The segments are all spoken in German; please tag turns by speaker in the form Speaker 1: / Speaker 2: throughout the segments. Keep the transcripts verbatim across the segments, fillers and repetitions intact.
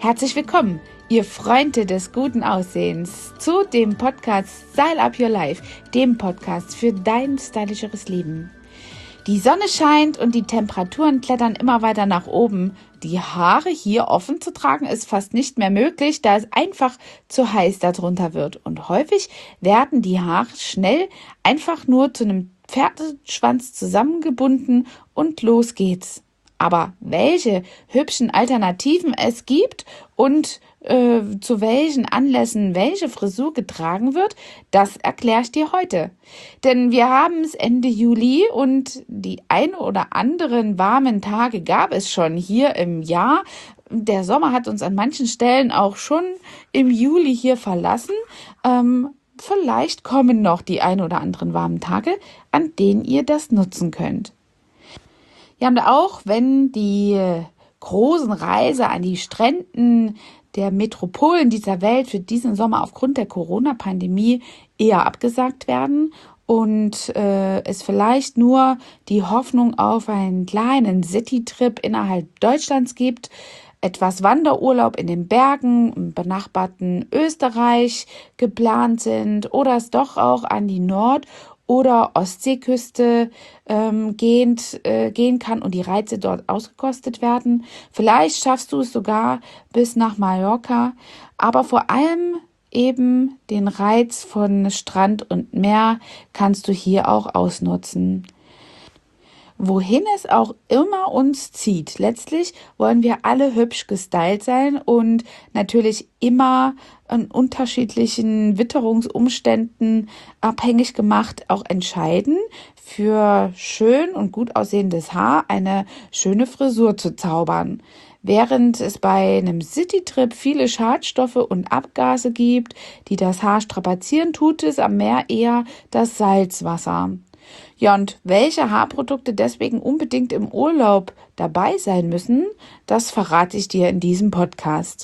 Speaker 1: Herzlich willkommen, ihr Freunde des guten Aussehens, zu dem Podcast Style Up Your Life, dem Podcast für dein stylischeres Leben. Die Sonne scheint und die Temperaturen klettern immer weiter nach oben. Die Haare hier offen zu tragen ist fast nicht mehr möglich, da es einfach zu heiß darunter wird. Und häufig werden die Haare schnell einfach nur zu einem Pferdeschwanz zusammengebunden und los geht's. Aber welche hübschen Alternativen es gibt und äh, zu welchen Anlässen welche Frisur getragen wird, das erkläre ich dir heute. Denn wir haben es Ende Juli und die ein oder anderen warmen Tage gab es schon hier im Jahr. Der Sommer hat uns an manchen Stellen auch schon im Juli hier verlassen. Ähm, vielleicht kommen noch die ein oder anderen warmen Tage, an denen ihr das nutzen könnt. Ja, und auch wenn die großen Reise an die Stränden der Metropolen dieser Welt für diesen Sommer aufgrund der Corona-Pandemie eher abgesagt werden und äh, es vielleicht nur die Hoffnung auf einen kleinen City-Trip innerhalb Deutschlands gibt, etwas Wanderurlaub in den Bergen im benachbarten Österreich geplant sind oder es doch auch an die Nord- oder Ostseeküste ähm, gehend, äh, gehen kann und die Reize dort ausgekostet werden. Vielleicht schaffst du es sogar bis nach Mallorca, aber vor allem eben den Reiz von Strand und Meer kannst du hier auch ausnutzen. Wohin es auch immer uns zieht, letztlich wollen wir alle hübsch gestylt sein und natürlich immer an unterschiedlichen Witterungsumständen abhängig gemacht auch entscheiden, für schön und gut aussehendes Haar eine schöne Frisur zu zaubern. Während es bei einem Citytrip viele Schadstoffe und Abgase gibt, die das Haar strapazieren, tut es am Meer eher das Salzwasser. Ja, und welche Haarprodukte deswegen unbedingt im Urlaub dabei sein müssen, das verrate ich dir in diesem Podcast.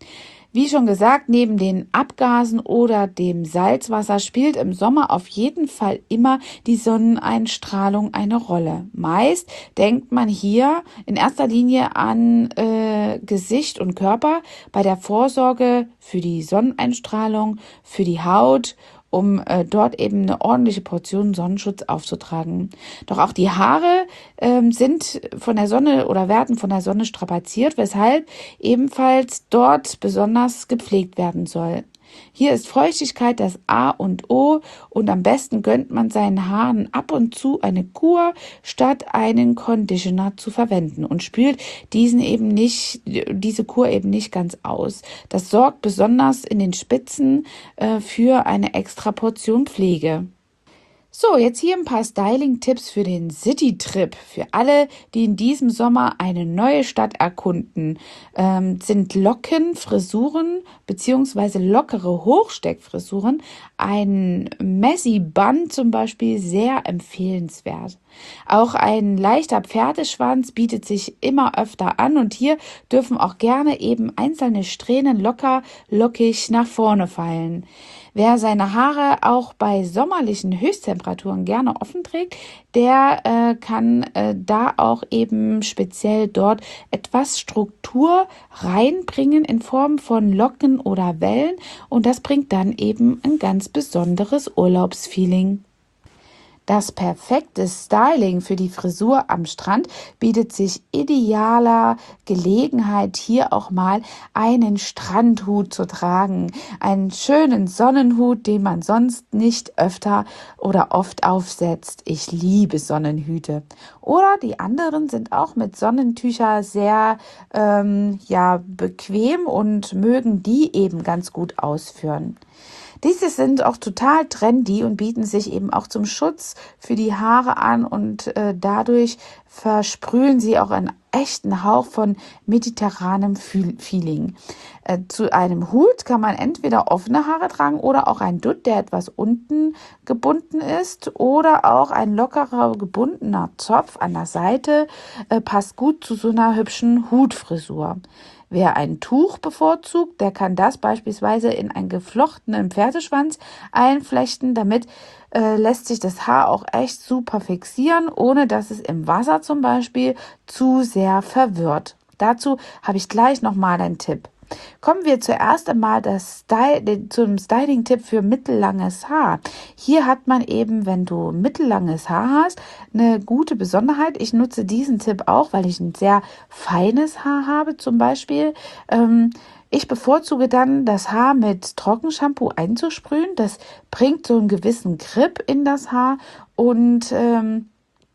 Speaker 1: Wie schon gesagt, neben den Abgasen oder dem Salzwasser spielt im Sommer auf jeden Fall immer die Sonneneinstrahlung eine Rolle. Meist denkt man hier in erster Linie an äh, Gesicht und Körper bei der Vorsorge für die Sonneneinstrahlung, für die Haut, um äh, dort eben eine ordentliche Portion Sonnenschutz aufzutragen. Doch auch die Haare ähm, sind von der Sonne oder werden von der Sonne strapaziert, weshalb ebenfalls dort besonders gepflegt werden soll. Hier ist Feuchtigkeit das A und O und am besten gönnt man seinen Haaren ab und zu eine Kur, statt einen Conditioner zu verwenden und spült diesen eben nicht, diese Kur eben nicht ganz aus. Das sorgt besonders in den Spitzen äh, für eine extra Portion Pflege. So, jetzt hier ein paar Styling-Tipps für den City-Trip. Für alle, die in diesem Sommer eine neue Stadt erkunden, ähm, sind Locken, Frisuren bzw. lockere Hochsteckfrisuren, ein Messy Bun zum Beispiel, sehr empfehlenswert. Auch ein leichter Pferdeschwanz bietet sich immer öfter an und hier dürfen auch gerne eben einzelne Strähnen locker, lockig nach vorne fallen. Wer seine Haare auch bei sommerlichen Höchsttemperaturen gerne offen trägt, der äh, kann äh, da auch eben speziell dort etwas Struktur reinbringen in Form von Locken oder Wellen und das bringt dann eben ein ganz besonderes Urlaubsfeeling. Das perfekte Styling für die Frisur am Strand bietet sich idealer Gelegenheit, hier auch mal einen Strandhut zu tragen. Einen schönen Sonnenhut, den man sonst nicht öfter oder oft aufsetzt. Ich liebe Sonnenhüte. Oder die anderen sind auch mit Sonnentücher sehr ähm, ja, bequem und mögen die eben ganz gut ausführen. Diese sind auch total trendy und bieten sich eben auch zum Schutz für die Haare an und äh, dadurch versprühen sie auch einen echten Hauch von mediterranem Feeling. Äh, zu einem Hut kann man entweder offene Haare tragen oder auch ein Dutt, der etwas unten gebunden ist oder auch ein lockerer gebundener Zopf an der Seite äh, passt gut zu so einer hübschen Hutfrisur. Wer ein Tuch bevorzugt, der kann das beispielsweise in einen geflochtenen Pferdeschwanz einflechten. Damit äh, lässt sich das Haar auch echt super fixieren, ohne dass es im Wasser zum Beispiel zu sehr verwirrt. Dazu habe ich gleich nochmal einen Tipp. Kommen wir zuerst einmal das Sty- zum Styling-Tipp für mittellanges Haar. Hier hat man eben, wenn du mittellanges Haar hast, eine gute Besonderheit. Ich nutze diesen Tipp auch, weil ich ein sehr feines Haar habe zum Beispiel. Ähm, Ich bevorzuge dann, das Haar mit Trockenshampoo einzusprühen. Das bringt so einen gewissen Grip in das Haar und ähm,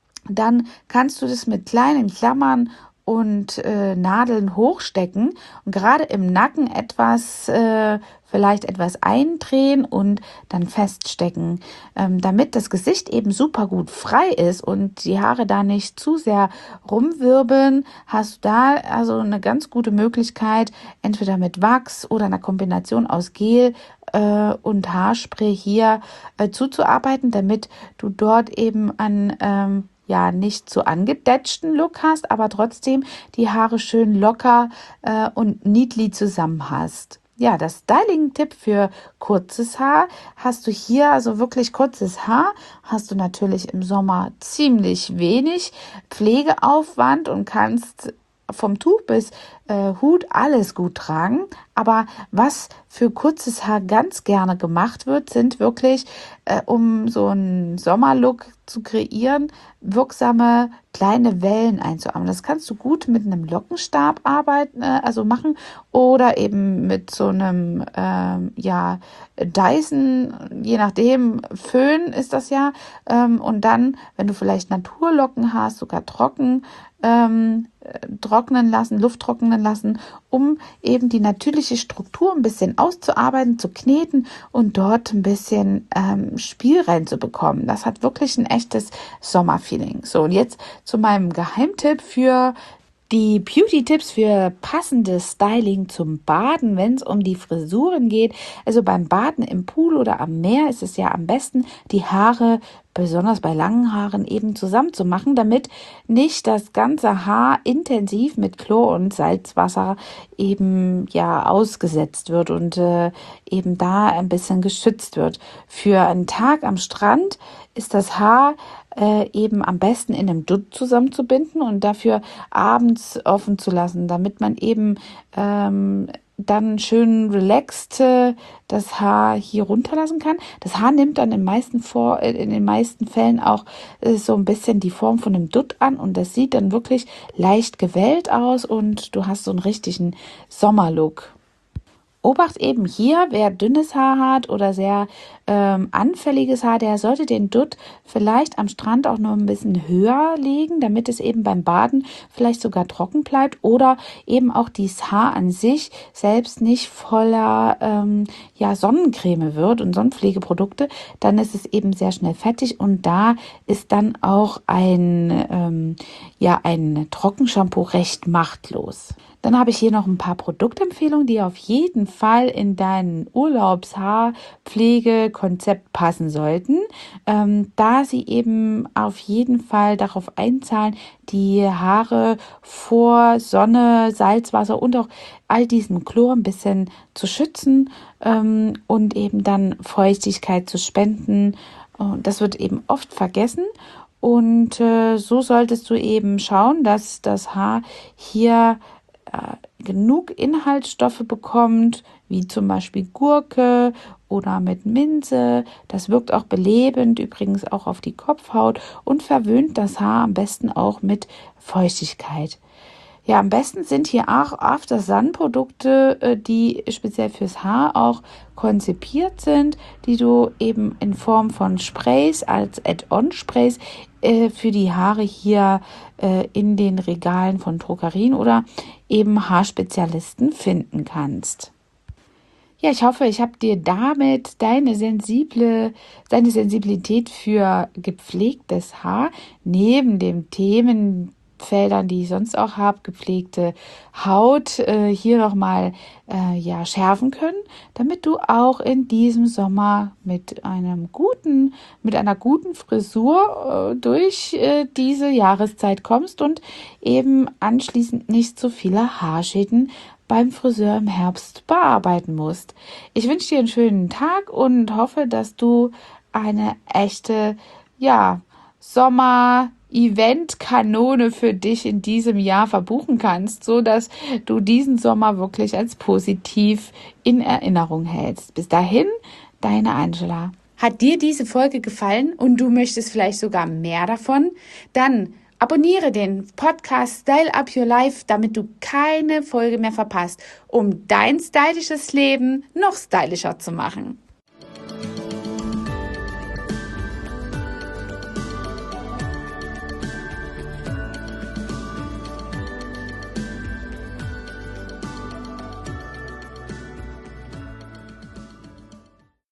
Speaker 1: dann kannst du das mit kleinen Klammern und äh, Nadeln hochstecken und gerade im Nacken etwas, äh, vielleicht etwas eindrehen und dann feststecken, ähm, damit das Gesicht eben super gut frei ist und die Haare da nicht zu sehr rumwirbeln. Hast du da also eine ganz gute Möglichkeit, entweder mit Wachs oder einer Kombination aus Gel äh, und Haarspray hier äh, zuzuarbeiten, damit du dort eben an ähm, ja, nicht so angedetschten Look hast, aber trotzdem die Haare schön locker äh, und neatly zusammen hast. Ja, das Styling-Tipp für kurzes Haar hast du hier, also wirklich kurzes Haar, hast du natürlich im Sommer ziemlich wenig Pflegeaufwand und kannst vom Tuch bis äh, Hut alles gut tragen. Aber was für kurzes Haar ganz gerne gemacht wird, sind wirklich, äh, um so einen Sommerlook zu kreieren, wirksame kleine Wellen einzuarbeiten. Das kannst du gut mit einem Lockenstab arbeiten, äh, also machen oder eben mit so einem ähm, ja Dyson, je nachdem Föhn ist das ja. Ähm, und dann, wenn du vielleicht Naturlocken hast, sogar trocken ähm, trocknen lassen, Luft trocknen lassen, um eben die natürliche Struktur ein bisschen auszuarbeiten, zu kneten und dort ein bisschen ähm, Spiel reinzubekommen. Das hat wirklich ein echtes Sommerfeeling. So, und jetzt zu meinem Geheimtipp für die Beauty-Tipps für passendes Styling zum Baden, wenn es um die Frisuren geht. Also beim Baden im Pool oder am Meer ist es ja am besten, die Haare, besonders bei langen Haaren, eben zusammen zu machen, damit nicht das ganze Haar intensiv mit Chlor und Salzwasser eben ja ausgesetzt wird und äh, eben da ein bisschen geschützt wird. Für einen Tag am Strand ist das Haar äh, eben am besten in einem Dutt zusammenzubinden und dafür abends offen zu lassen, damit man eben ähm, dann schön relaxed äh, das Haar hier runterlassen kann. Das Haar nimmt dann in, meisten Vor äh, in den meisten Fällen auch äh, so ein bisschen die Form von einem Dutt an und das sieht dann wirklich leicht gewellt aus und du hast so einen richtigen Sommerlook. Obacht eben hier, wer dünnes Haar hat oder sehr ähm, anfälliges Haar, der sollte den Dutt vielleicht am Strand auch noch ein bisschen höher legen, damit es eben beim Baden vielleicht sogar trocken bleibt oder eben auch dieses Haar an sich selbst nicht voller ähm, ja, Sonnencreme wird und Sonnenpflegeprodukte. Dann ist es eben sehr schnell fettig und da ist dann auch ein, ähm, ja, ein Trockenshampoo recht machtlos. Dann habe ich hier noch ein paar Produktempfehlungen, die auf jeden Fall in dein Urlaubshaarpflegekonzept passen sollten, ähm, da sie eben auf jeden Fall darauf einzahlen, die Haare vor Sonne, Salzwasser und auch all diesen Chlor ein bisschen zu schützen ähm, und eben dann Feuchtigkeit zu spenden. Und das wird eben oft vergessen. Und äh, so solltest du eben schauen, dass das Haar hier genug Inhaltsstoffe bekommt, wie zum Beispiel Gurke oder mit Minze. Das wirkt auch belebend, übrigens auch auf die Kopfhaut und verwöhnt das Haar am besten auch mit Feuchtigkeit. Ja, am besten sind hier auch After-Sun-Produkte, die speziell fürs Haar auch konzipiert sind, die du eben in Form von Sprays als Add-on-Sprays äh, für die Haare hier äh, in den Regalen von Drogerien oder eben Haarspezialisten finden kannst. Ja, ich hoffe, ich habe dir damit deine sensible, deine Sensibilität für gepflegtes Haar neben den Themenfeldern, die ich sonst auch habe, gepflegte Haut, äh, hier nochmal äh, ja, schärfen können, damit du auch in diesem Sommer mit einem guten, mit einer guten Frisur äh, durch äh, diese Jahreszeit kommst und eben anschließend nicht so viele Haarschäden beim Friseur im Herbst bearbeiten musst. Ich wünsche dir einen schönen Tag und hoffe, dass du eine echte, ja, Sommer Eventkanone für dich in diesem Jahr verbuchen kannst, so dass du diesen Sommer wirklich als positiv in Erinnerung hältst. Bis dahin, deine Angela. Hat dir diese Folge gefallen und du möchtest vielleicht sogar mehr davon? Dann abonniere den Podcast Style Up Your Life, damit du keine Folge mehr verpasst, um dein stylisches Leben noch stylischer zu machen.